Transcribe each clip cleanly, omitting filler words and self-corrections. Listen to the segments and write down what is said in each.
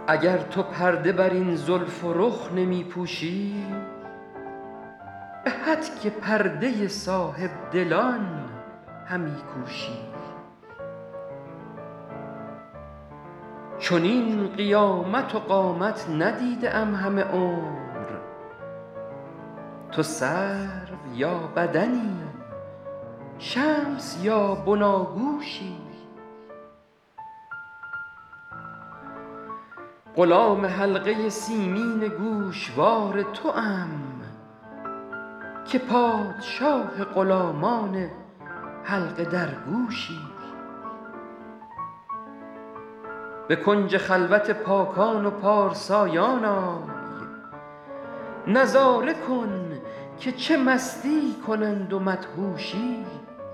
اگر تو پرده بر این زلف و رخ نمی پوشی، به هتک پرده صاحب دلان همی کوشی. چنین قیامت و قامت ندیده ام همه عمر، تو سرو یا بدنی، شمس یا بناگوشی. غلام حلقه سیمین گوشوار توام، که پادشاه غلامان حلقه در گوشی. به کنج خلوت پاکان و پارسایان آی، نظاره کن که چه مستی کنند و مدهوشی.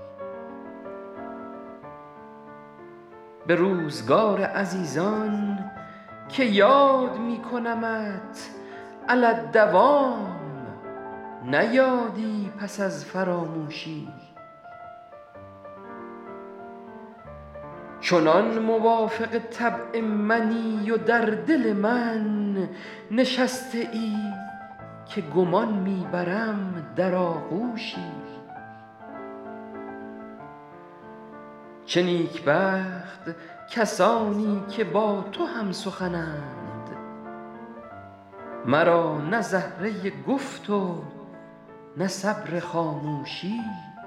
به روزگار عزیزان که یاد می کنمت علی الدوام، نه یادی پس از فراموشی. چنان موافق طبع منی و در دل من نشسته ای، که گمان می برم در آغوشی. چه نیکبخت کسانی که با تو هم سخنند، مرا نه زهره گفت و نه صبر خاموشی.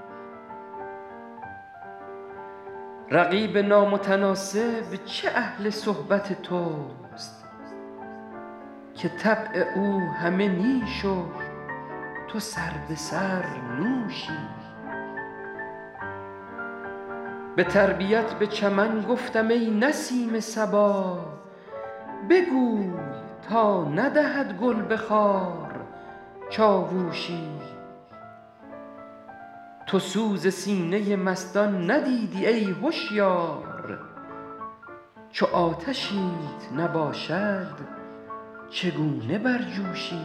رقیب نامتناسب چه اهل صحبت توست، که طبع او همه نیش و تو سر به سر نوشی. به تربیت به چمن گفتم ای نسیم صبا، بگوی تا ندهد گل به خار چاووشی. تو سوز سینه مستان ندیدی ای هشیار، چو آتشیت نباشد چگونه برجوشی.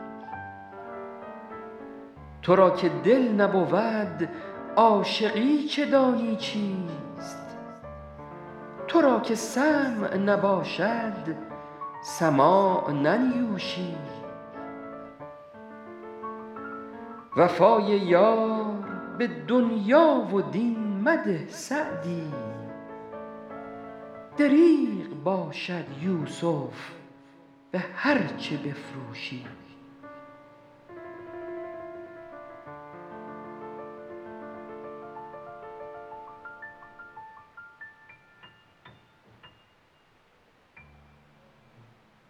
تو را که دل نبود عاشقی چه دانی چیست، تو را که سمع نباشد سماع ننیوشی. وفای یار به دنیا و دین مده سعدی، دریغ باشد یوسف به هر چه بفروشی.